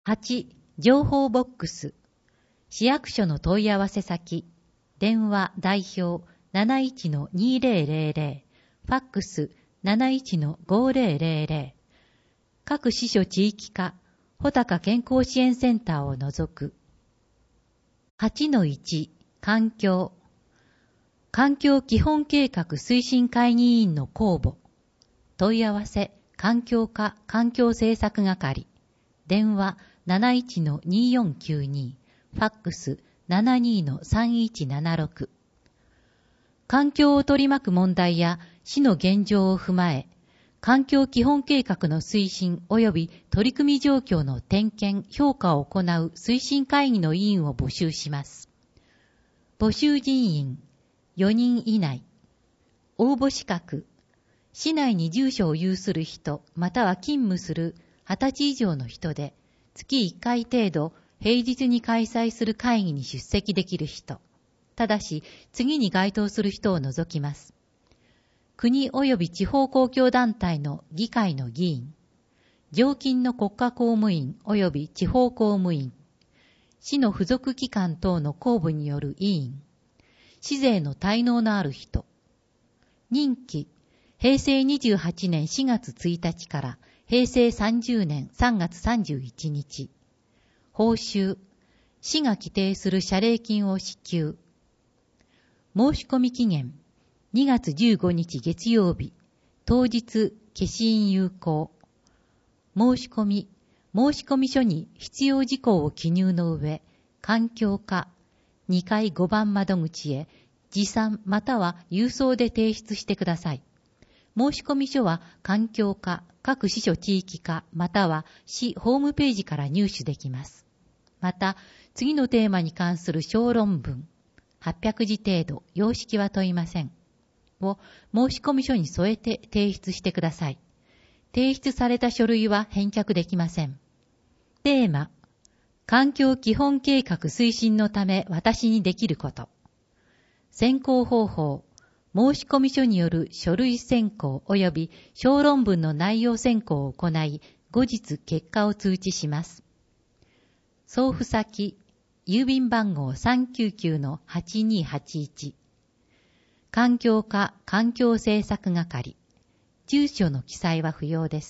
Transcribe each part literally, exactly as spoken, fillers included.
はち. 情報ボックス。市役所の問い合わせ先。電話代表 なないちのにーぜろぜろぜろ。ファックス なないちのごぜろぜろぜろ。各支所地域課、穂高健康支援センターを除く。はちのいち. 環境。環境基本計画推進会議委員の公募。問い合わせ、環境課環境政策係。電話 なないちのにーよんきゅうに。ファックス ななにのさんいちななろく。環境を取り巻く問題や市の現状を踏まえ、環境基本計画の推進及び取り組み状況の点検・評価を行う推進会議の委員を募集します。募集人員よにん以内。応募資格、市内に住所を有する人または勤務するはたち以上の人で、月いっかい程度平日に開催する会議に出席できる人。ただし、次に該当する人を除きます。国及び地方公共団体の議会の議員、常勤の国家公務員及び地方公務員、市の付属機関等の公務による委員、市税の滞納のある人。任期、へいせいにじゅうはちねんしがつついたちからへいせいさんじゅうねんさんがつさんじゅういちにち。報酬、市が規定する謝礼金を支給。申し込み期限、にがつじゅうごにち月曜日、当日消印有効。申し込み、申込書に必要事項を記入の上、環境課にかいごばん窓口へ持参または郵送で提出してください。申込書は環境課各支所地域課または市ホームページから入手できます。また、次のテーマに関する小論文、はっぴゃくじ程度、様式は問いません。を申込書に添えて提出してください。提出された書類は返却できません。テーマ、環境基本計画推進のため私にできること。選考方法、申込書による書類選考及び小論文の内容選考を行い、後日結果を通知します。送付先、郵便番号 さんきゅうきゅうのはちにはちいち。環境課環境政策係。住所の記載は不要です。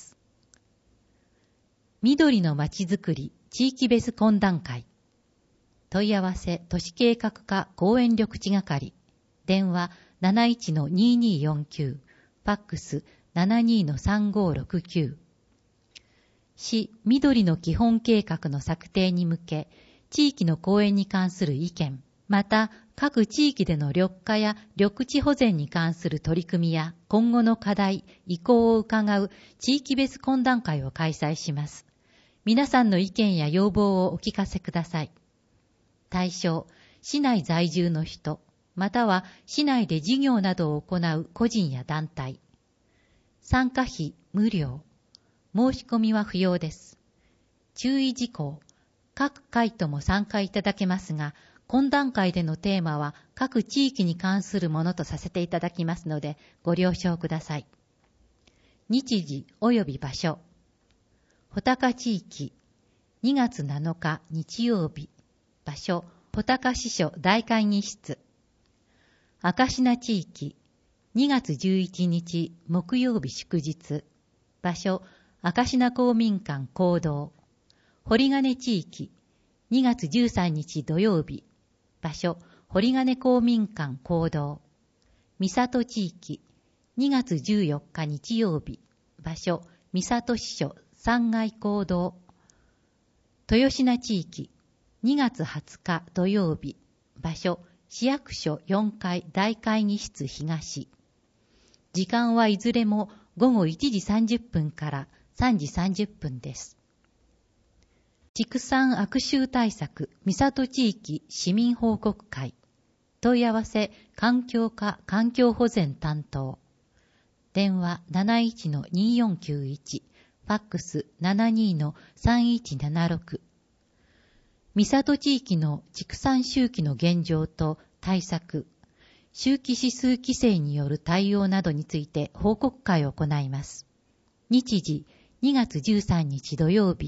緑のまちづくり地域別懇談会。問い合わせ都市計画課公園緑地係。電話 なないちのにーにーよんきゅう。ファックス ななにのさんごろくきゅう。市緑の基本計画の策定に向け、地域の公園に関する意見、また各地域での緑化や緑地保全に関する取り組みや今後の課題、意向を伺う地域別懇談会を開催します。皆さんの意見や要望をお聞かせください。対象、市内在住の人、または市内で事業などを行う個人や団体。参加費無料。申し込みは不要です。注意事項。各会とも参加いただけますが、懇談会でのテーマは各地域に関するものとさせていただきますので、ご了承ください。日時及び場所。穂高地域、にがつなのか日曜日。場所、穂高支所大会議室。明科地域、にがつじゅういちにち木曜日祝日。場所、明科公民館講堂。堀金地域、にがつじゅうさんにち土曜日。場所、堀金公民館講堂。三郷地域、にがつじゅうよっか日曜日。場所、三郷支所さんがい講堂。豊品地域、にがつはつか土曜日。場所、市役所よんかい大会議室東。時間はいずれもごごいちじさんじゅっぷんからさんじさんじゅっぷんです。畜産悪臭対策三郷地域市民報告会。問い合わせ環境課環境保全担当。電話 なないちのにーよんきゅういち。ファックス ななにのさんいちななろく。三郷地域の畜産周期の現状と対策、周期指数規制による対応などについて報告会を行います。日時、にがつじゅうさんにち土曜日、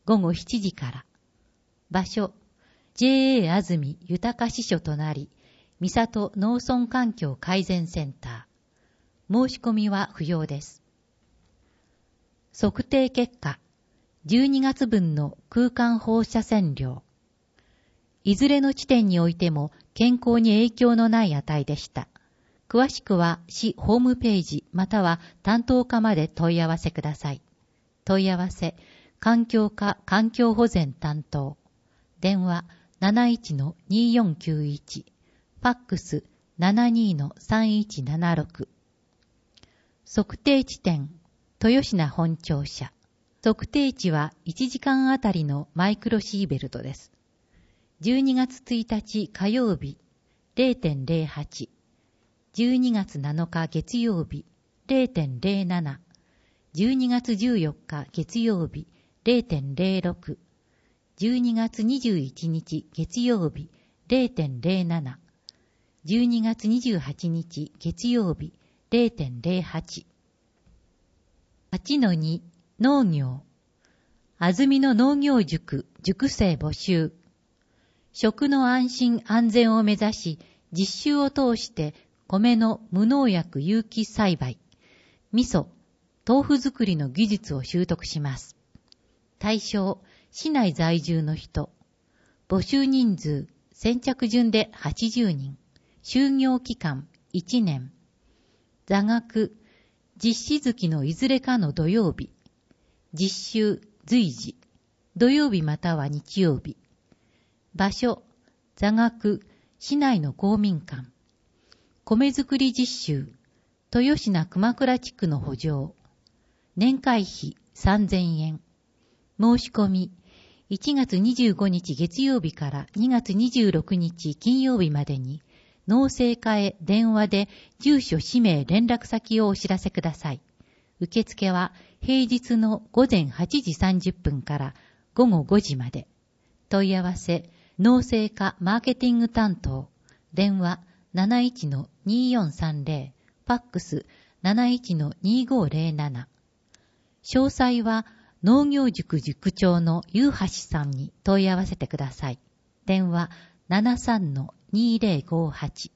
ごごしちじから。場所、ジェーエー 安住豊支所となり、三郷農村環境改善センター。申し込みは不要です。測定結果、じゅうにがつ分の空間放射線量。いずれの地点においても健康に影響のない値でした。詳しくは市ホームページまたは担当課まで問い合わせください。問い合わせ、環境課環境保全担当。電話 なないちのによんきゅういち。ファックス ななにのさんいちななろく。測定地点、豊品本庁舎。測定値はいちじかんあたりのマイクロシーベルトです。じゅうにがつついたち火曜日 れいてんれいはち。じゅうにがつなのか月曜日 れいてんれいなな。じゅうにがつじゅうよっか月曜日 れいてんれいろく。じゅうにがつにじゅういちにち月曜日 れいてんれいなな。じゅうにがつにじゅうはちにち月曜日 れいてんれいはち。はちのに 農業。安住の農業塾塾生募集。食の安心安全を目指し、実習を通して米の無農薬有機栽培、味噌、豆腐作りの技術を習得します。対象、市内在住の人。募集人数、先着順ではちじゅうにん。就業期間、いちねん。座学、実施月のいずれかの土曜日。実習、随時。土曜日または日曜日。場所、座学、市内の公民館。米作り実習、豊品熊倉地区の補助。年会費さんぜんえん。申し込み、いちがつにじゅうごにち月曜日からにがつにじゅうろくにち金曜日までに、農政課へ電話で住所、氏名、連絡先をお知らせください。受付は平日のごぜんはちじさんじゅっぷんからごごごじまで。問い合わせ、農政課マーケティング担当。電話 なないちのによんさんぜろ。ファックス なないちのにごぜろなな。詳細は農業塾塾長のゆうはしさんに問い合わせてください。電話 ななさんのにぜろごはち。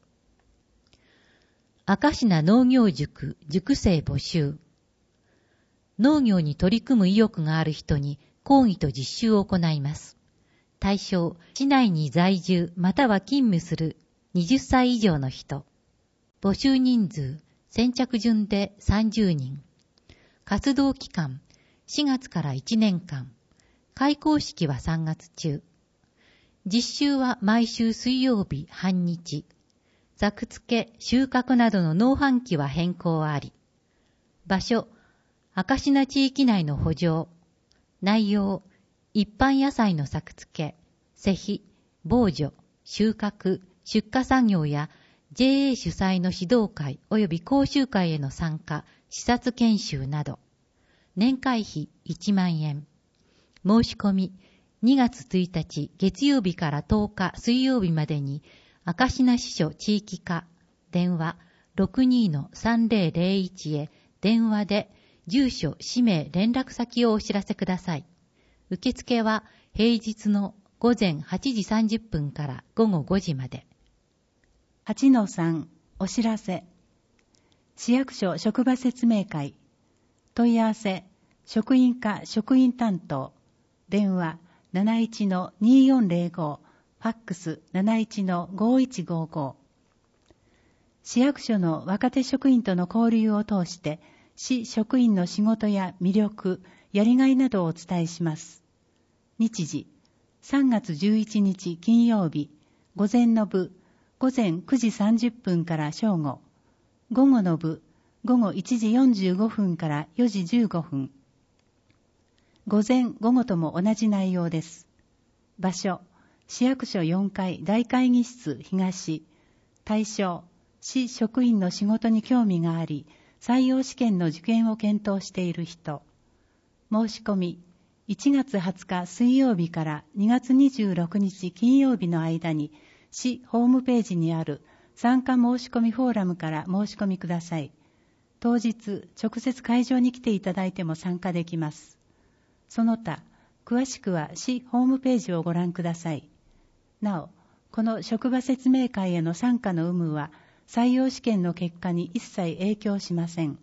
明科農業塾塾生募集。農業に取り組む意欲がある人に講義と実習を行います。対象、市内に在住または勤務するはたち以上の人。募集人数、先着順でさんじゅうにん。活動期間、しがつからいちねんかん。開講式はさんがつ中。実習は毎週水曜日半日。作付け、収穫などの農販期は変更あり。場所、明科地域内の補助。内容、一般野菜の作付け、施肥、防除、収穫、出荷作業や ジェーエー 主催の指導会及び講習会への参加、視察研修など。年会費いちまんえん。申し込み、にがつついたち月曜日からとおか水曜日までに、明科支所地域課、電話 ろくにのさんぜろぜろいち へ電話で住所、氏名、連絡先をお知らせください。受付は平日のごぜんはちじさんじゅっぷんからごごごじまで。 はちのさん お知らせ。市役所職場説明会。問い合わせ、職員課職員担当。電話 なないちのによんぜろご。ファックス なないちのごいちごご。市役所の若手職員との交流を通して、市職員の仕事や魅力、やりがいなどをお伝えします。日時、さんがつじゅういちにち金曜日、午前の部、午前くじさんじゅっぷんから正午、午後の部、午後いちじよんじゅうごふんからよじじゅうごふん。午前、午後とも同じ内容です。場所、市役所よんかい大会議室東。対象、市職員の仕事に興味があり、採用試験の受験を検討している人。申し込み、いちがつはつか水曜日からにがつにじゅうろくにち金曜日の間に、市ホームページにある参加申し込みフォーラムから申し込みください。当日、直接会場に来ていただいても参加できます。その他、 詳しくは市ホームページをご覧ください。なお、この職場説明会への参加の有無は採用試験の結果に一切影響しません。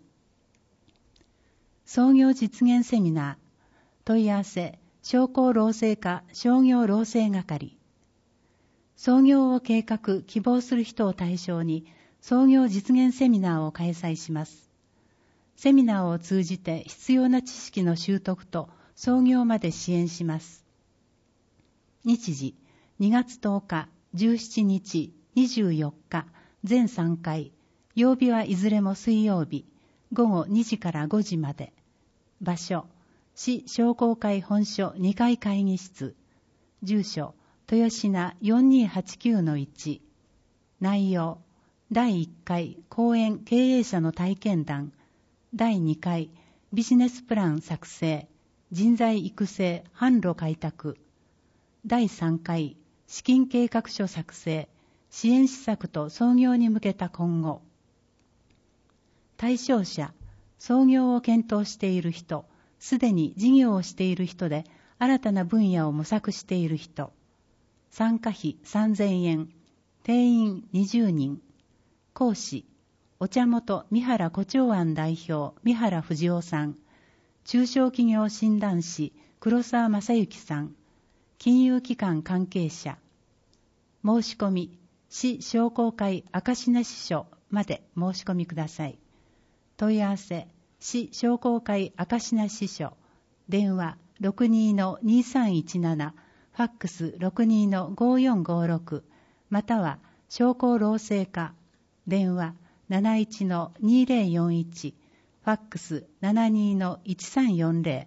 創業実現セミナー、問い合わせ、商工労政課商業労政係。創業を計画・希望する人を対象に創業実現セミナーを開催します。セミナーを通じて必要な知識の習得と創業まで支援します。日時、にがつとおか、じゅうしちにち、にじゅうよっか、全さんかい、曜日はいずれも水曜日、ごごにじからごじまで。場所、市商工会本所にかい会議室。住所、豊品 よんにーはちきゅうのいち。内容、だいいっかい講演経営者の体験談。だいにかいビジネスプラン作成、人材育成、販路開拓。だいさんかい資金計画書作成、支援施策と創業に向けた今後。対象者、創業を検討している人、すでに事業をしている人で新たな分野を模索している人。参加費さんぜんえん、定員にじゅうにん。講師、お茶元三原胡蝶庵代表三原藤夫さん、中小企業診断士黒沢正幸さん、金融機関関係者。申し込み、市商工会明石根支所まで申し込みください。問い合わせ、市商工会明石根支所、電話 ろくにーにーさんいちなな、ファックス ろくにーごよんごろく、または商工労政課、電話 なないちのにーぜろよんいち、ファックス ななにーのいちさんよんぜろ。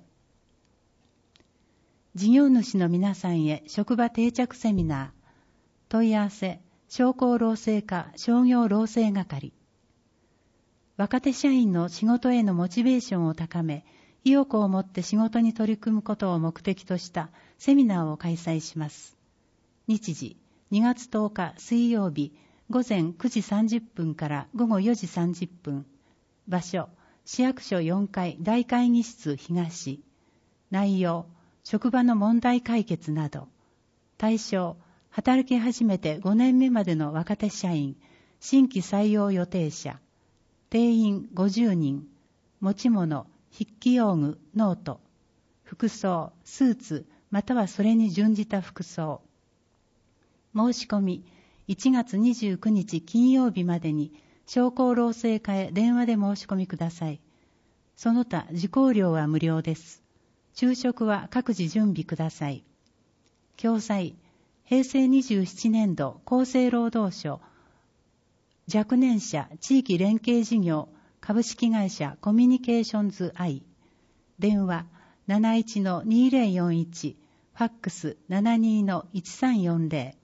事業主の皆さんへ職場定着セミナー。問い合わせ、商工労政課商業労政係。若手社員の仕事へのモチベーションを高め、意欲を持って仕事に取り組むことを目的としたセミナーを開催します。日時、にがつとおか水曜日、ごぜんくじさんじゅっぷんからごごよじさんじゅっぷん。場所、市役所よんかい大会議室東。内容、職場の問題解決など。対象、働き始めてごねんめまでの若手社員、新規採用予定者。定員ごじゅうにん。持ち物、筆記用具、ノート。服装、スーツ、またはそれに準じた服装。申し込み、いちがつにじゅうくにち金曜日までに商工労政課へ電話で申し込みください。その他受講料は無料です。昼食は各自準備ください。共催、へいせいにじゅうななねんど厚生労働省若年者地域連携事業株式会社コミュニケーションズ アイ。電話 なないちのにーぜろよんいち、ファックス ななにーのいちさんよんぜろ。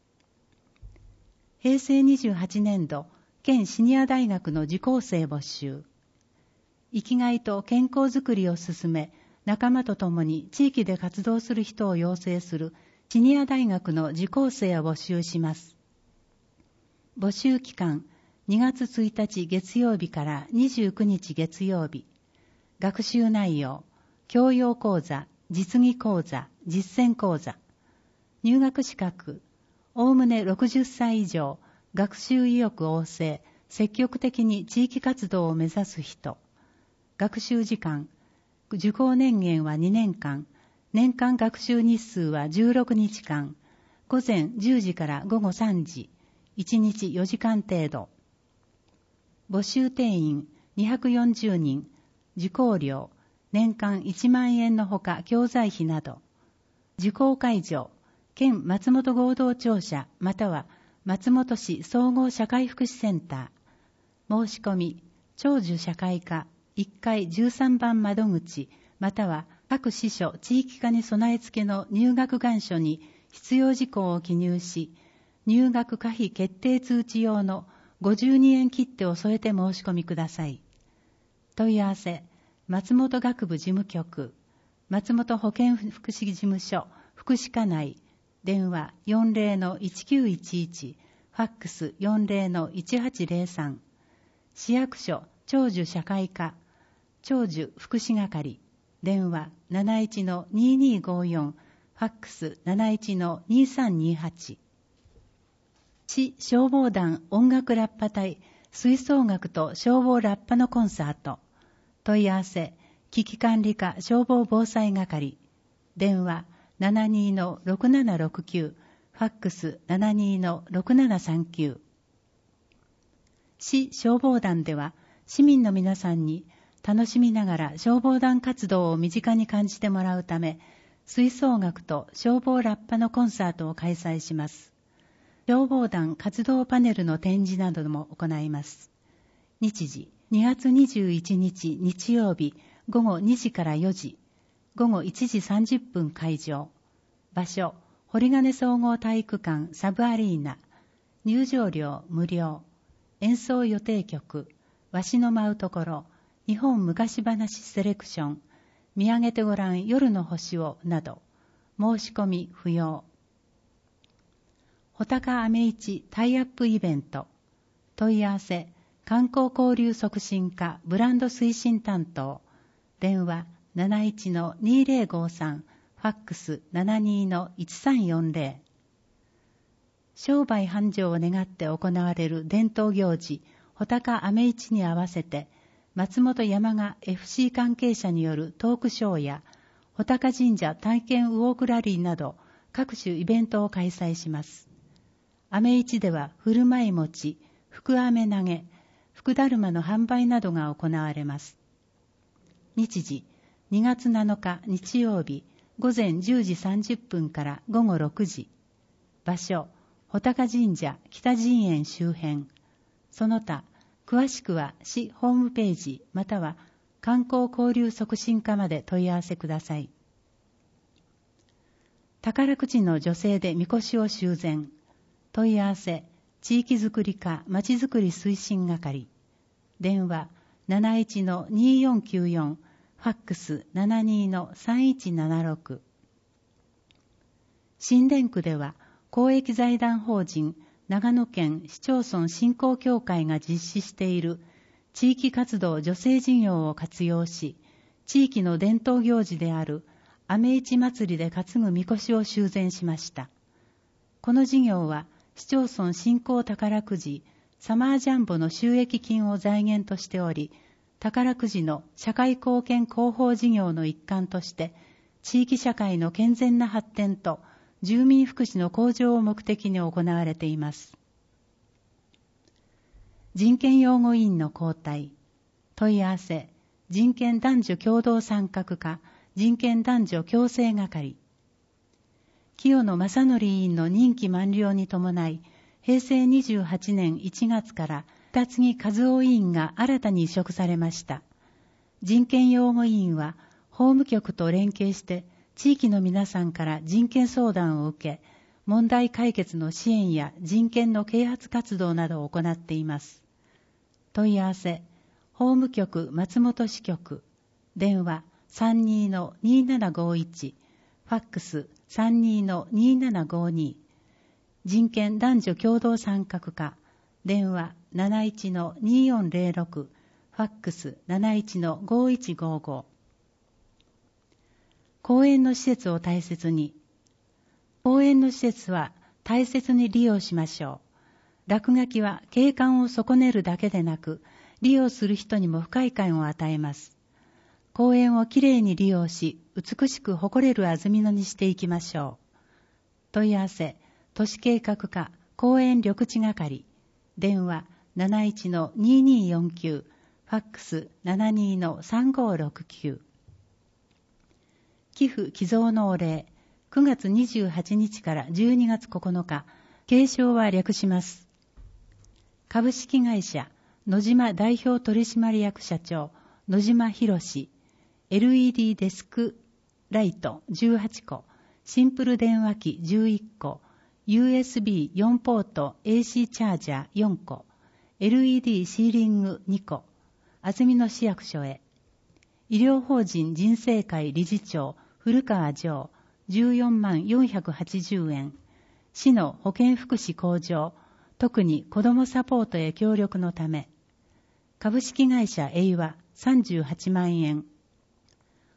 へいせいにじゅうはちねんど県シニア大学の受講生募集。生きがいと健康づくりを進め、仲間と共に地域で活動する人を養成するシニア大学の受講生を募集します。募集期間、にがつついたち月曜日からにじゅうくにち月曜日。学習内容、教養講座、実技講座、実践講座。入学資格、おおむねろくじゅっさい以上、学習意欲旺盛、積極的に地域活動を目指す人。学習時間、受講年限はにねんかん、年間学習日数はじゅうろくにちかん、午前じゅうじから午後さんじ、いちにちよじかん程度。募集定員にひゃくよんじゅうにん、受講料、年間いちまんえんのほか教材費など。受講会場、県松本合同庁舎または松本市総合社会福祉センター。申し込み、長寿社会課いっかいじゅうさんばん窓口または各支所地域課に備え付けの入学願書に必要事項を記入し、入学可否決定通知用のごじゅうにえん切手を添えて申し込みください。問い合わせ、松本学部事務局、松本保健福祉事務所、福祉課内、電話 よんぜろのいちきゅういちいち、ファックス よんぜろのいちはちぜろさん、市役所長寿社会課、長寿福祉係、 電話 なないちのにーにーごーよん、ファックス なないちのにーさんにーはち。市消防団音楽ラッパ隊吹奏楽と消防ラッパのコンサート。問い合わせ危機管理課消防防災係。電話 ななにーのろくななろくきゅう、ファックス ななにーのろくななさんきゅう。市消防団では市民の皆さんに楽しみながら消防団活動を身近に感じてもらうため、吹奏楽と消防ラッパのコンサートを開催します。消防団活動パネルの展示なども行います。日時、にがつにじゅういちにち日曜日ごごにじからよじ、ごごいちじさんじゅっぷん会場。場所、堀金総合体育館サブアリーナ。入場料無料。演奏予定曲、わしの舞うところ、日本昔話セレクション、見上げてごらん夜の星をなど、申し込み不要。穂高アメ市タイアップイベント。問い合わせ、観光交流促進課ブランド推進担当。電話 なないちのにーぜろごさん、ファックス ななにーのいちさんよんぜろ。商売繁盛を願って行われる伝統行事、穂高アメ市に合わせて、松本山雅 エフシー 関係者によるトークショーや、穂高神社体験ウォークラリーなど、各種イベントを開催します。アメ市では、振る舞い餅、福飴投げ、福だるまの販売などが行われます。日時、にがつなのか日曜日、午前じゅうじさんじゅっぷんからごごろくじ。場所、穂高神社北神苑周辺。その他、詳しくは市ホームページまたは観光交流促進課まで問い合わせください。宝くじの助成でみこしを修繕。問い合わせ、地域づくり課まちづくり推進係。電話 なないちのにーよんきゅうよん、ファックス ななにーのさんいちななろく。新田区では公益財団法人長野県市町村振興協会が実施している地域活動助成事業を活用し、地域の伝統行事であるアメ市祭りで担ぐみこしを修繕しました。この事業は市町村振興宝くじサマージャンボの収益金を財源としており、宝くじの社会貢献広報事業の一環として、地域社会の健全な発展と住民福祉の向上を目的に行われています。人権擁護委員の交代。問い合わせ、人権男女共同参画課人権男女共生係。清野正則委員の任期満了に伴い、へいせいにじゅうはちねんいちがつから二木和夫委員が新たに委嘱されました。人権擁護委員は法務局と連携して地域の皆さんから人権相談を受け、問題解決の支援や人権の啓発活動などを行っています。問い合わせ、法務局松本支局、電話 さんにーのにーななごーいち、ファックス さんにーのにーななごーにー、人権男女共同参画課、電話 なないちのにーよんぜろろく、ファックス なないちのごーいちごーごー。公園の施設を大切に。公園の施設は大切に利用しましょう。落書きは景観を損ねるだけでなく、利用する人にも不快感を与えます。公園をきれいに利用し、美しく誇れる安曇野にしていきましょう。問い合わせ、都市計画課公園緑地係。電話 なないちのにーにーよんきゅう、ファックス ななにーのさんごーろくきゅう。寄付寄贈のお礼、くがつにじゅうはちにちからじゅうにがつここのか、継承は略します。株式会社野島代表取締役社長野島博史、エルイーディー デスクライトじゅうはっこ、シンプル電話機じゅういっこ、ユーエスビーよん ポート エーシー チャージャーよんこ、エルイーディー シーリングにこ、安曇野市役所へ。医療法人人生会理事長古川城じゅうよんまんよんひゃくはちじゅうえん。市の保健福祉向上、特に子どもサポートへ協力のため。株式会社エイワさんじゅうはちまんえん。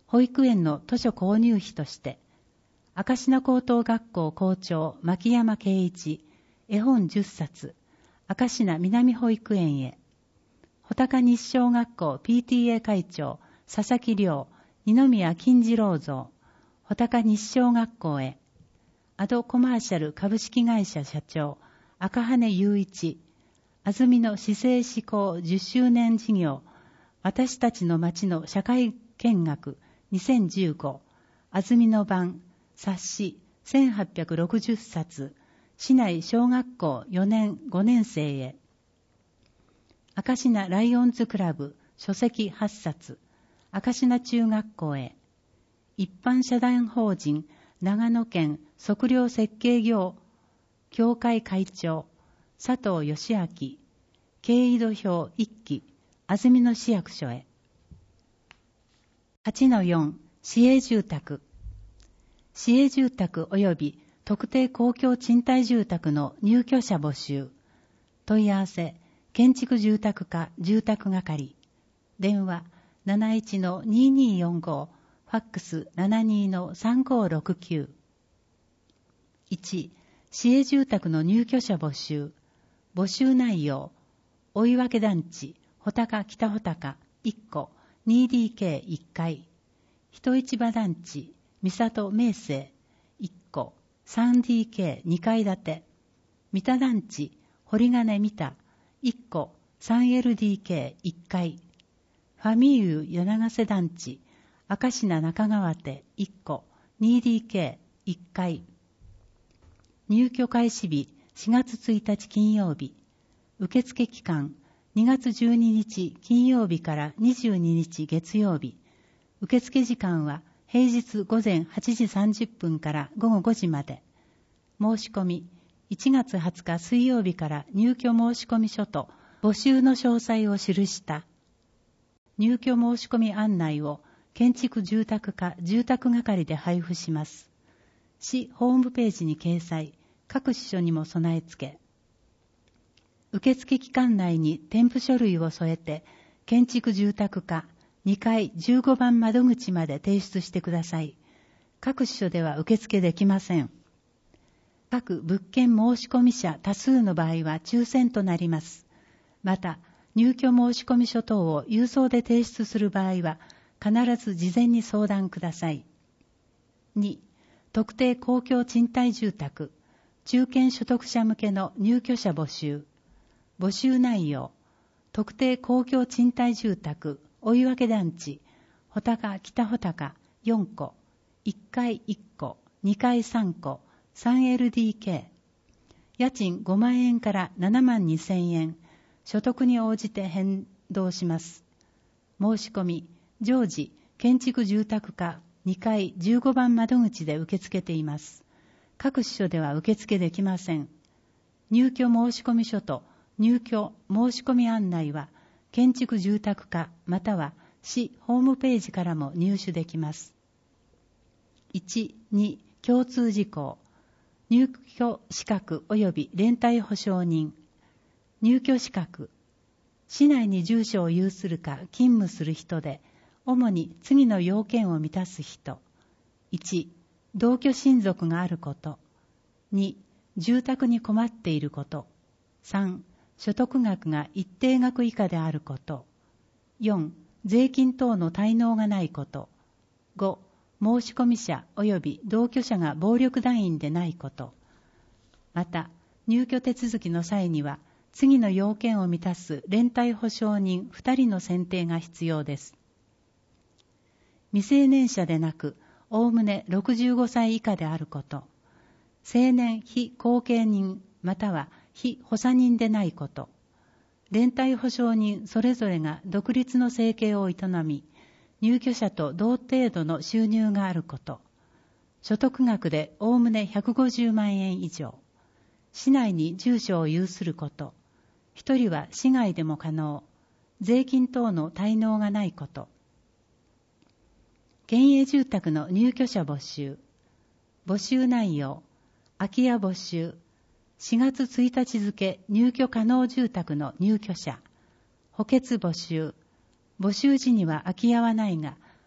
保育園の図書購入費として、明石名高等学校校長牧山圭一、絵本じゅっさつ、明石名南保育園へ、穂高西小学校 ピーティーエー 会長佐々木亮、二宮金次郎像、穂高西小学校へ、アドコマーシャル株式会社社長赤羽雄一、安曇野市政施行じゅっしゅうねん事業、私たちの町の社会見学にせんじゅうご、安曇野版冊子せんはっぴゃくろくじゅっさつ、市内小学校よねんごねん生へ、明石名ライオンズクラブ書籍はっさつ、明石名中学校へ、一般社団法人長野県測量設計業協会会長佐藤義明、経緯度表いっき、安曇野市役所へ。はちのよん、市営住宅。市営住宅及び特定公共賃貸住宅の入居者募集。問い合わせ、建築住宅課住宅係。電話 なないちのにーにーよんご、ファックス ななにーのさんごーろくきゅう。いち、市営住宅の入居者募集。募集内容、追分団地、穂高北穂高いっこ、にーディーケーいっかい。人市場団地、三里名生いっこ、さんディーケーにかい建て。三田団地、堀金三田いっこ、さんエルディーケーいっかい。ファミーユ柳瀬団地、明石名中川手いっこ、にーディーケーいっかい。入居開始日しがつついたち金曜日。受付期間にがつじゅうににち金曜日からにじゅうににち月曜日。受付時間は平日午前はちじさんじゅっぷんから午後ごじまで。申し込みいちがつはつか水曜日から入居申し込み書と募集の詳細を記した入居申し込み案内を建築住宅課住宅係で配布します。市ホームページに掲載、各支所にも備え付け。受付期間内に添付書類を添えて、建築住宅課にかいじゅうごばん窓口まで提出してください。各支所では受付できません。各物件申し込み者多数の場合は抽選となります。また、入居申し込み書等を郵送で提出する場合は、必ず事前に相談ください。に、特定公共賃貸住宅、中堅所得者向けの入居者募集。募集内容、特定公共賃貸住宅、追分団地、穂高北穂高よんこ、いっかいいっこ、にかいさんこ、さんエルディーケー。家賃ごまんえんからななまんにせんえん、所得に応じて変動します。申し込み、常時、建築住宅課にかいじゅうごばん窓口で受け付けています。各支所では受付できません。入居申し込み書と入居申し込み案内は、建築住宅課または市ホームページからも入手できます。いち、に、共通事項。入居資格及び連帯保証人。入居資格。市内に住所を有するか勤務する人で、主に次の要件を満たす人。いち、同居親族があること。に、住宅に困っていること。さん、所得額が一定額以下であること。よん、税金等の滞納がないこと。ご、申し込み者及び同居者が暴力団員でないこと。また、入居手続きの際には、次の要件を満たす連帯保証人ふたりの選定が必要です。未成年者でなく、おおむねろくじゅうごさい以下であること。成年非後継人または非補佐人でないこと。連帯保証人それぞれが独立の生計を営み、入居者と同程度の収入があること。所得額でおおむねひゃくごじゅうまんえん以上。市内に住所を有すること。一人は市外でも可能。税金等の滞納がないこと。県営住宅の入居者募集。募集内容。空き家募集。しがつついたち付入居可能住宅の入居者。補欠募集。募集時には空き家はないが、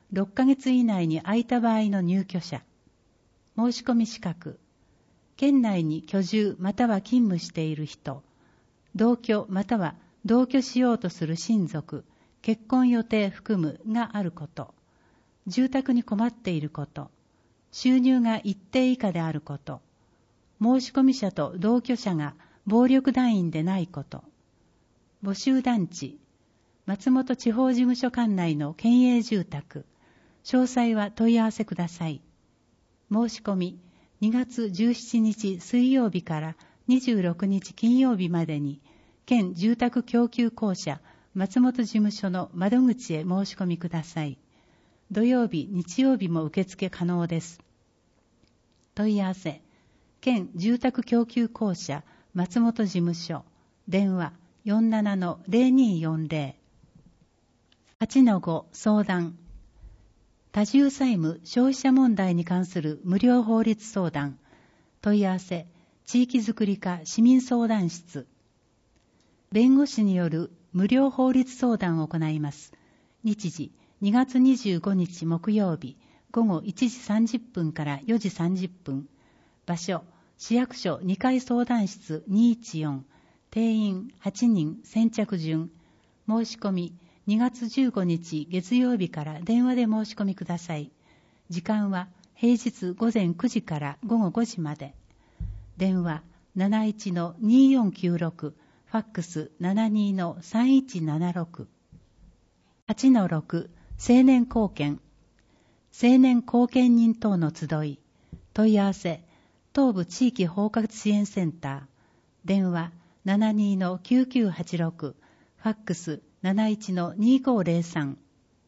ろっかげつ以内に空いた場合の入居者、申し込み資格、県内に居住または勤務している人、同居または同居しようとする親族、結婚予定含むがあること、住宅に困っていること、収入が一定以下であること、申し込み者と同居者が暴力団員でないこと、募集団地、松本地方事務所管内の県営住宅、詳細は問い合わせください。申し込み、にがつじゅうしちにち水曜日からにじゅうろくにち金曜日までに、県住宅供給公社松本事務所の窓口へ申し込みください。土曜日、日曜日も受付可能です。問い合わせ、県住宅供給公社松本事務所、電話 よんじゅうななのゼロにーよんゼロ。はちのご 相談。多重債務消費者問題に関する無料法律相談。問い合わせ、地域づくり課市民相談室。弁護士による無料法律相談を行います。日時、にがつにじゅうごにち木曜日、ごごいちじさんじゅっぷんからよじさんじゅっぷん。場所、市役所にかい相談室にいちよん。定員はちにん、先着順。申し込み、にがつじゅうごにち月曜日から電話で申し込みください。時間は平日ごぜんくじからごごごじまで。電話 なないちのにーよんきゅうろく、ファックス ななにのさんいちななろく。はちのろく、青年貢献。青年貢献人等の集い。問い合わせ、東部地域包括支援センター。電話 ななにのきゅうきゅうはちろく、ファックス なないちのにーごゼロさん。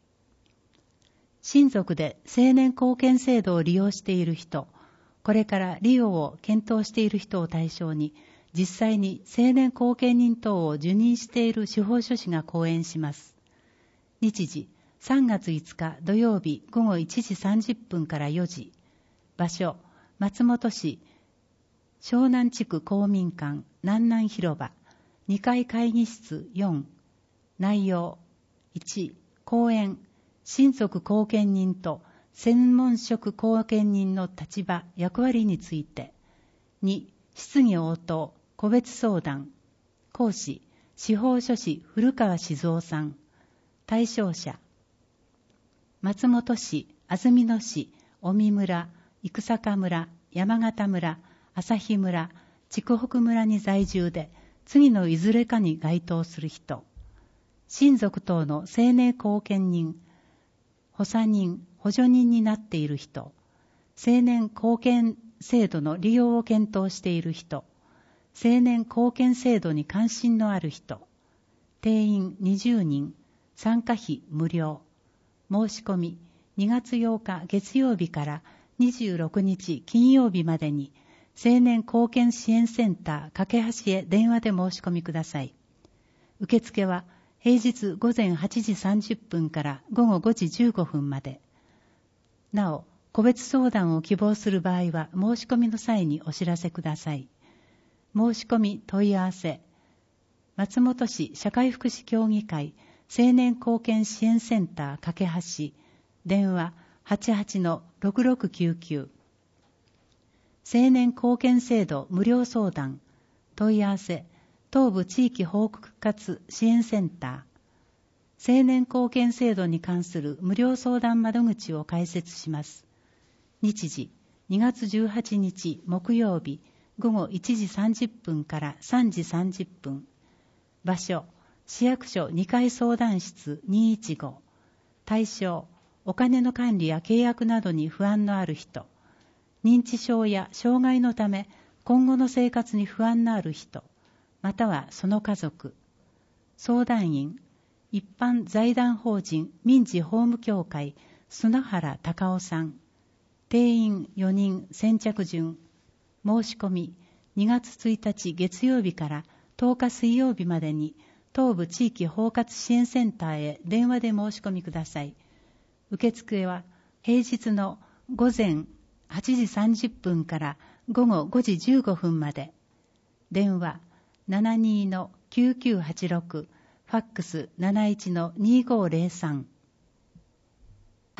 親族で青年貢献制度を利用している人、これから利用を検討している人を対象に、実際に青年後見人等を受任している司法書士が講演します。日時、さんがついつか土曜日ごごいちじさんじゅっぷんからよじ。場所、松本市湘南地区公民館南南広場にかい会議室よん。内容いち、講演、親族後見人と専門職後見人の立場、役割について。に、質疑応答、個別相談。講師、司法書士古川静夫さん。対象者、松本市、安曇野市、小見村、生坂村、山形村、朝日村、筑北村に在住で、次のいずれかに該当する人。親族等の青年後見人、補佐人、補助人になっている人。青年後見制度の利用を検討している人。青年後見制度に関心のある人。定員にじゅうにん、参加費無料。申し込みにがつようか月曜日からにじゅうろくにち金曜日までに青年後見支援センター架け橋へ電話で申し込みください。受付は平日ごぜんはちじさんじゅっぷんからごごごじじゅうごふんまで。なお、個別相談を希望する場合は申し込みの際にお知らせください。申し込み問い合わせ、松本市社会福祉協議会青年後見支援センター架け橋、電話 はちはちのろくろくきゅうきゅう。青年後見制度無料相談、問い合わせ、東部地域包括支援センター。青年後見制度に関する無料相談窓口を開設します。日時、にがつじゅうはちにち木曜日ごごいちじさんじゅっぷんからさんじさんじゅっぷん。場所、市役所にかい相談室にいちご。対象、お金の管理や契約などに不安のある人。認知症や障害のため今後の生活に不安のある人。またはその家族。相談員、一般財団法人民事法務協会砂原隆夫さん。定員よにん、先着順。申し込みにがつついたち月曜日からとおか水曜日までに東部地域包括支援センターへ電話で申し込みください。受付は平日のごぜんはちじさんじゅっぷんからごごごじじゅうごふんまで。電話 ななにのきゅうきゅうはちろく、ファックス なないちのにーごゼロさん。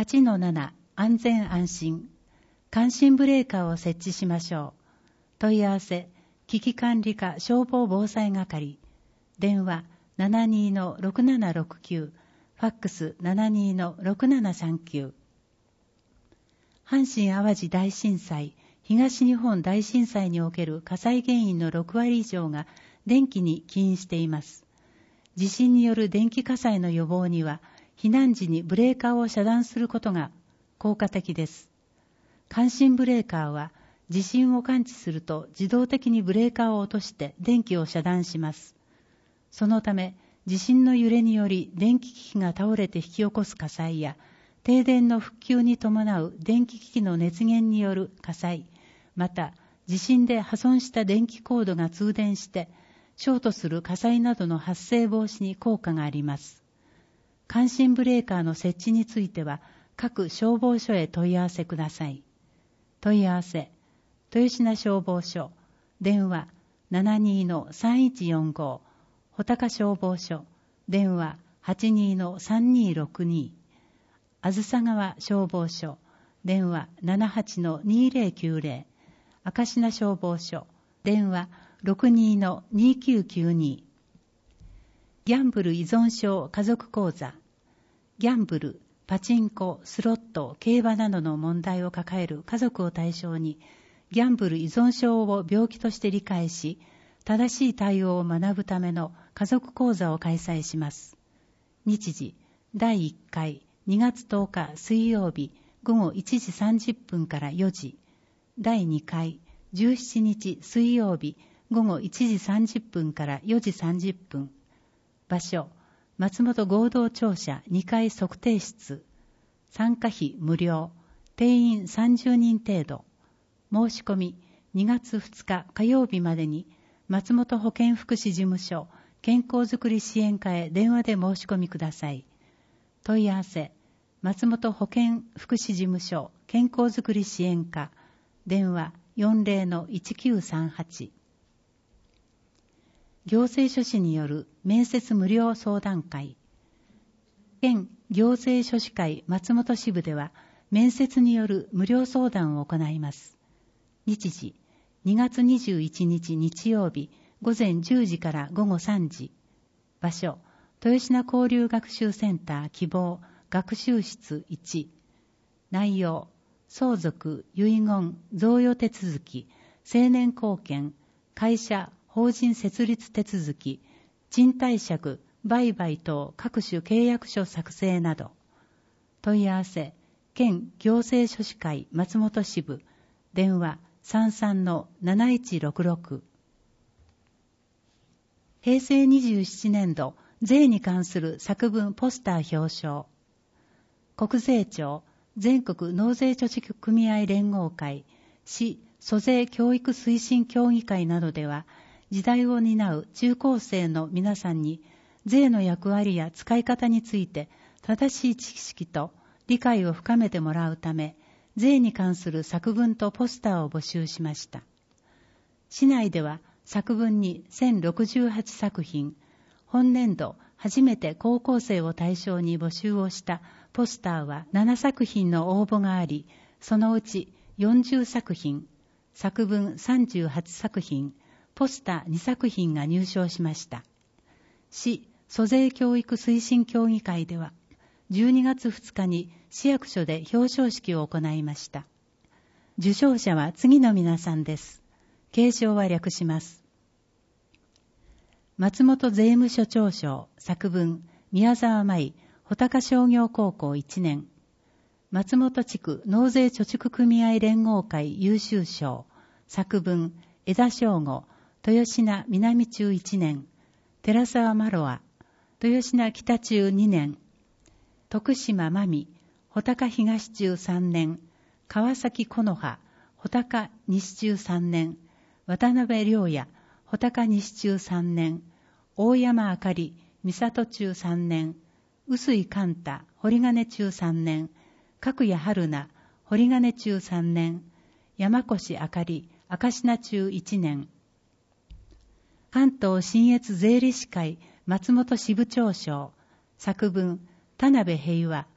はちのなな 安全安心。感震ブレーカーを設置しましょう。問い合わせ、危機管理課消防防災係。電話 ななにーのろくななろくきゅう、ファックス ななにーのろくななさんきゅう。阪神淡路大震災、東日本大震災における火災原因のろくわり以上が電気に起因しています。地震による電気火災の予防には、避難時にブレーカーを遮断することが効果的です。感震ブレーカーは、地震を感知すると自動的にブレーカーを落として電気を遮断します。そのため、地震の揺れにより電気機器が倒れて引き起こす火災や、停電の復旧に伴う電気機器の熱源による火災、また地震で破損した電気コードが通電してショートする火災などの発生防止に効果があります。感震ブレーカーの設置については各消防署へ問い合わせください。問い合わせ、豊品消防署、電話 ななにーのさんいちよんご、穂高消防署、電話 はちにーのさんにーろくに、あずさ川消防署、電話 ななはちのにーぜろきゅうぜろ、明科消防署、電話 ろくにーのにーきゅうきゅうに。ギャンブル依存症家族講座。ギャンブル、パチンコ、スロット、競馬などの問題を抱える家族を対象に、ギャンブル依存症を病気として理解し、正しい対応を学ぶための家族講座を開催します。日時、だいいっかい、にがつとおか水曜日ごごいちじさんじゅっぷんからよじ、だいにかいじゅうしちにち水曜日ごごいちじさんじゅっぷんからよじさんじゅっぷん。場所、松本合同庁舎にかい測定室。参加費無料。定員さんじゅうにん程度。申し込みにがつふつか火曜日までに松本保健福祉事務所健康づくり支援課へ電話で申し込みください。問い合わせ、松本保健福祉事務所健康づくり支援課、電話 よんぜろのいちきゅうさんはち。行政書士による面接無料相談会。県行政書士会松本支部では、面接による無料相談を行います。日時、にがつにじゅういちにち日曜日ごぜんじゅうじからごごさんじ。場所、豊品交流学習センター希望学習室いち。内容、相続、遺言、贈与手続き、成年後見、会社、法人設立手続き、賃貸借、売買等各種契約書作成など。問い合わせ、県行政書士会松本支部、電話 さんさんのなないちろくろく。へいせいにじゅうななねんど、税に関する作文ポスター表彰。国税庁、全国納税貯蓄組合連合会、市租税教育推進協議会などでは、時代を担う中高生の皆さんに、税の役割や使い方について正しい知識と理解を深めてもらうため、税に関する作文とポスターを募集しました。市内では作文にせんろくじゅうはちさくひん、本年度初めて高校生を対象に募集をしたポスターはななさくひんの応募があり、そのうちよんじゅうさくひん、作文さんじゅうはちさくひん、ポスターにさくひんが入賞しました。市租税教育推進協議会では、じゅうにがつふつかに市役所で表彰式を行いました。受賞者は次の皆さんです。継承は略します。松本税務署長賞作文宮沢舞穂高商業高校いちねん、松本地区納税貯蓄組合連合会優秀賞作文枝正吾豊品南中いちねん、寺沢マロア豊品北中にねん、徳島真美穂高東中さんねん、川崎木の葉穂高西中さんねん、渡辺良也穂高西中さんねん、大山あかり三郷中さんねん、臼井寛太堀金中さんねん、角谷春菜堀金中さんねん、山越あかり明科中いちねん、関東信越税理士会松本支部長賞作文田辺平和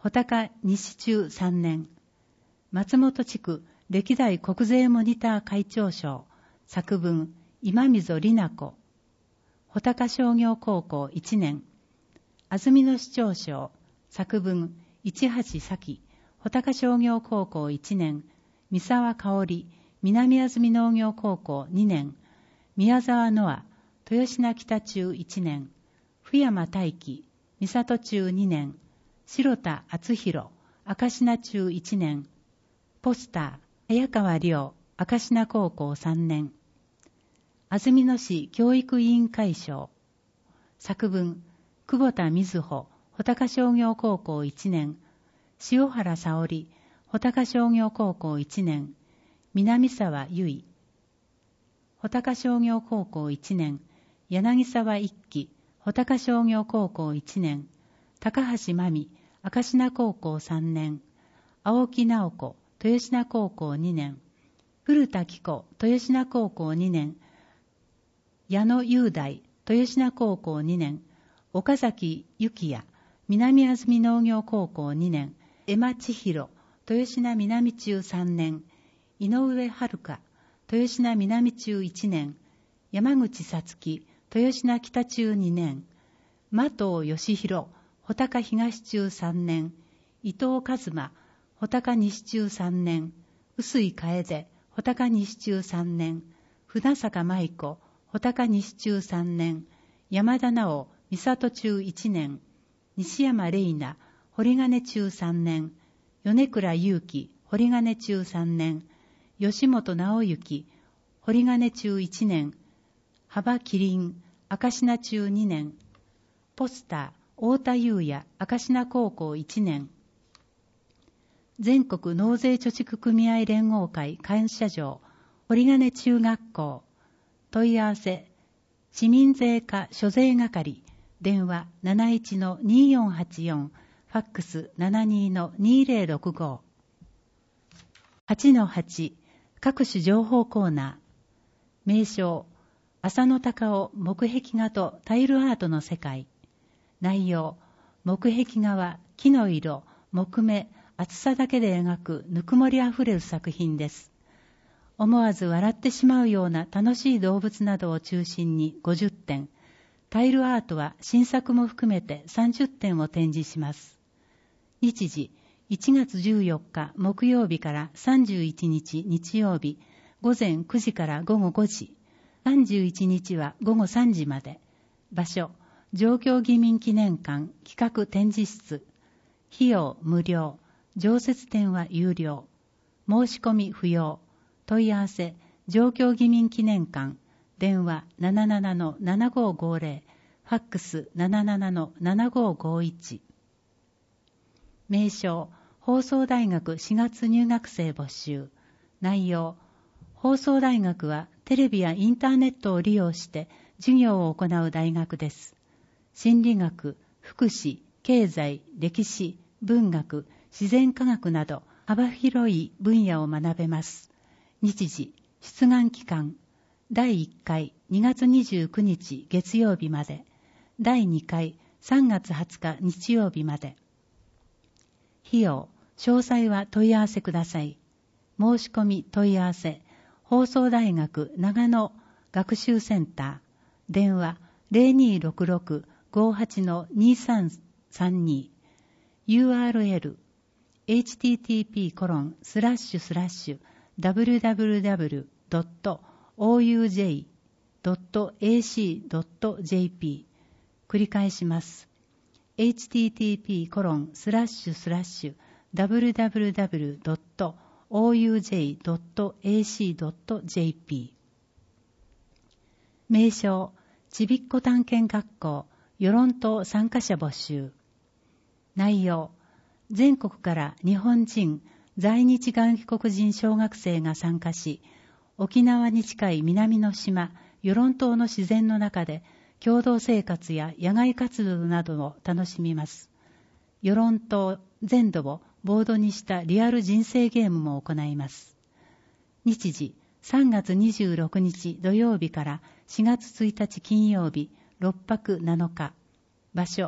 穂高西中さんねん、松本地区歴代国税モニター会長賞、作文、今溝里奈子。穂高商業高校いちねん、安曇野市長賞、作文、市橋咲。穂高商業高校いちねん、三沢香織、南安曇農業高校にねん、宮沢ノア、豊品北中いちねん、富山大輝、三郷中にねん、白田敦弘、赤品中いちねん、ポスター、早川亮、赤品高校さんねん、安曇野市教育委員会賞、作文、久保田瑞穂、穂高商業高校いちねん、塩原沙織、穂高商業高校いちねん、南沢由衣、穂高商業高校いちねん、柳沢一輝、穂高商業高校いちねん、高橋真美、赤品高校さんねん、青木直子、豊品高校にねん、古田紀子、豊品高校にねん、矢野雄大、豊品高校にねん、岡崎幸也、南安曇農業高校にねん、江間千尋、豊品南中さんねん、井上遥、豊品南中いちねん、山口さつき、豊品北中にねん、馬藤義弘、穂高東中さんねん、伊藤和馬、穂高西中さんねん、臼井楓、穂高西中さんねん、船坂舞子、穂高西中さんねん、山田直、三郷中いちねん、西山玲奈、堀金中さんねん、米倉祐樹、堀金中さんねん、吉本直之、堀金中いちねん、幅麒麟、赤品中にねん、ポスター、太田裕也、赤品高校いちねん、全国納税貯蓄組合連合会感謝状、堀金中学校、問い合わせ、市民税課諸税係、電話 なないちのにーよんはちよん、ファックス ななにーのにーぜろろくご。はちのはち、各種情報コーナー。名称、浅野隆夫木壁画とタイルアートの世界。内容、木壁画は木の色、木目、厚さだけで描くぬくもりあふれる作品です。思わず笑ってしまうような楽しい動物などを中心にごじゅってん、タイルアートは新作も含めてさんじゅってんを展示します。日時、いちがつじゅうよっか木曜日からさんじゅういちにち日曜日、午前くじから午後ごじ、さんじゅういちにちは午後さんじまで。場所、上京義民記念館企画展示室。費用無料、常設展は有料。申し込み不要。問い合わせ、上京義民記念館、電話 ななななのななごーごーぜろ、ファックス ななななのななごーごーいち。名称、放送大学しがつ入学生募集。内容、放送大学はテレビやインターネットを利用して授業を行う大学です。心理学、福祉、経済、歴史、文学、自然科学など幅広い分野を学べます。日時、出願期間、だいいっかいにがつにじゅうくにち月曜日まで、だいにかいさんがつはつか日曜日まで。費用、詳細は問い合わせください。申し込み問い合わせ、放送大学長野学習センター、電話 ゼロにーろくろくごーはちのにーさんさんに、ユーアールエル、エイチティーティーピーコロンスラッシュスラッシュダブリューダブリューダブリュードットオーユージェイドットエーシードットジェーピー。繰り返します。エイチティーティーピーコロンスラッシュスラッシュダブリューダブリューダブリュードットオーユージェイドットエーシードットジェーピー。名称、ちびっこ探検学校与論島参加者募集。内容、全国から日本人在日外国人小学生が参加し、沖縄に近い南の島与論島の自然の中で共同生活や野外活動などを楽しみます。与論島全土をボードにしたリアル人生ゲームも行います。日時、さんがつにじゅうろくにち土曜日からしがつついたち金曜日、ろっぱくなのか。場所、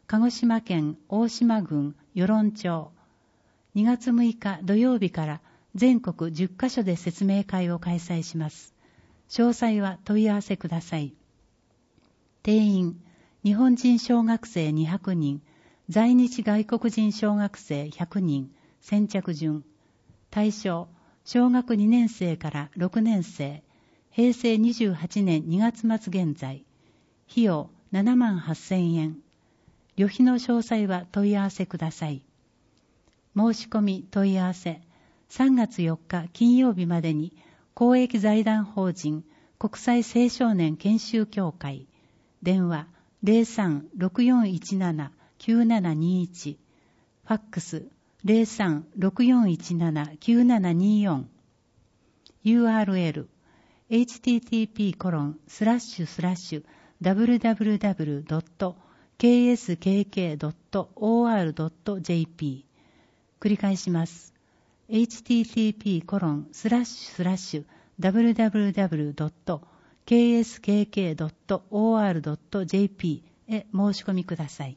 鹿児島県大島郡与論町。にがつむいか土曜日から全国じゅっかしょで説明会を開催します。詳細は問い合わせください。定員、日本人小学生にひゃくにん、在日外国人小学生ひゃくにん、先着順。対象、小学にねんせいからろくねんせい、へいせいにじゅうはちねんにがつまつ現在。費用ななまんはっせんえん。旅費の詳細は問い合わせください。申し込み問い合わせ、さんがつよっか金曜日までに公益財団法人国際青少年研修協会、電話 ゼロさんろくよんいちななきゅうななにいち、ファックス ゼロさんろくよんいちななきゅうななによん、ユーアールエル エイチティーティーピーコロンスラッシュスラッシュダブリュダブリュダブリュドットケーエスケーケードットオーアールドットジェーピー 繰り返します。エイチティーティーピーコロンスラッシュスラッシュダブリュダブリュダブリュドットケーエスケーケードットオーアールドットジェーピー へ申し込みください。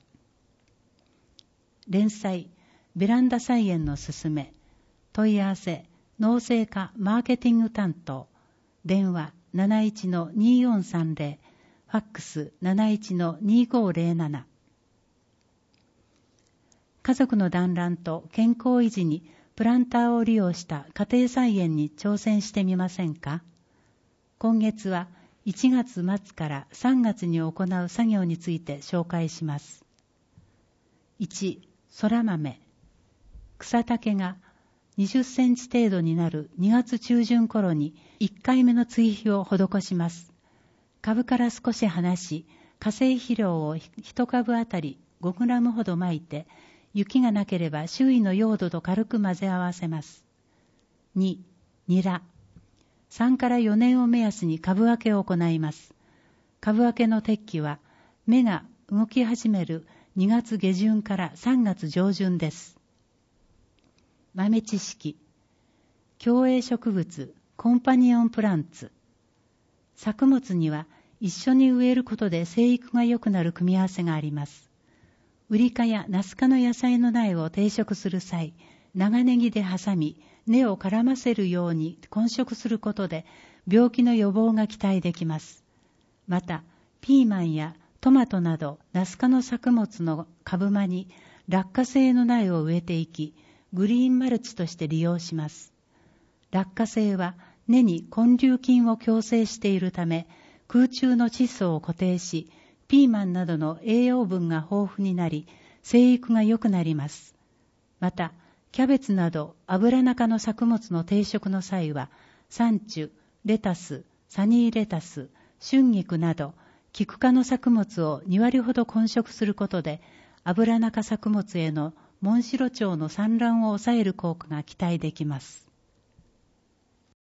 連載、ベランダ菜園のすすめ、問い合わせ、農政課マーケティング担当、電話 なないちのによんさんぜろ、ファックス なないちのにごぜろなな。家族の団らんと健康維持にプランターを利用した家庭菜園に挑戦してみませんか？今月はいちがつまつからさんがつに行う作業について紹介します。いち、そら豆。草丈がにじゅっセンチ程度になるにがつちゅうじゅん頃にいっかいめの追肥を施します。株から少し離し、化成肥料をいちかぶあたりごグラムほどまいて、雪がなければ周囲の用土と軽く混ぜ合わせます。に、ニラ。さんからよねんを目安に株分けを行います。株分けの適期は芽が動き始めるにがつげじゅんからさんがつじょうじゅんです。豆知識。競泳植物、コンパニオンプランツ。作物には一緒に植えることで生育が良くなる組み合わせがあります。ウリ科やナス科の野菜の苗を定植する際、長ネギで挟み、根を絡ませるように混植することで病気の予防が期待できます。また、ピーマンやトマトなどナス科の作物の株間に落花生の苗を植えていき、グリーンマルチとして利用します。落花生は根に根粒菌を共生しているため、空中の窒素を固定し、ピーマンなどの栄養分が豊富になり、生育が良くなります。また、キャベツなど油中の作物の定植の際は、サンチュ、レタス、サニーレタス、春菊など、キク科の作物をにわりほど混植することで、油中作物へのモンシロチョウの産卵を抑える効果が期待できます。